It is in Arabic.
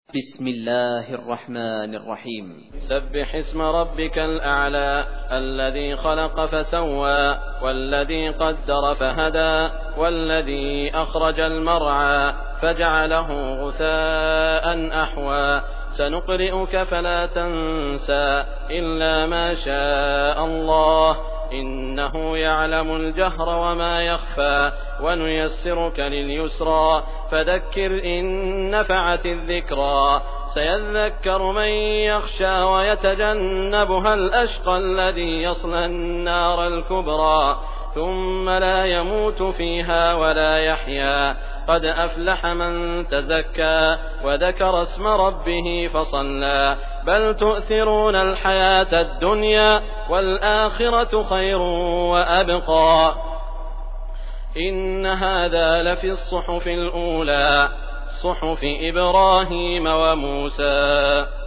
بسم الله الرحمن الرحيم. سبح اسم ربك الأعلى الذي خلق فسوى والذي قدر فهدى والذي أخرج المرعى فجعله غثاء أحوى سنقرئك فلا تنسى إلا ما شاء الله إنه يعلم الجهر وما يخفى ونيسرك لليسرى فذكر إن نفعت الذكرى سيذكر من يخشى ويتجنبها الأشقى الذي يصلى النار الكبرى ثم لا يموت فيها ولا يحيا قد أفلح من تزكى وذكر اسم ربه فصلى بل تؤثرون الحياة الدنيا والآخرة خير وأبقى إن هذا لفي الصحف الأولى صحف إبراهيم وموسى.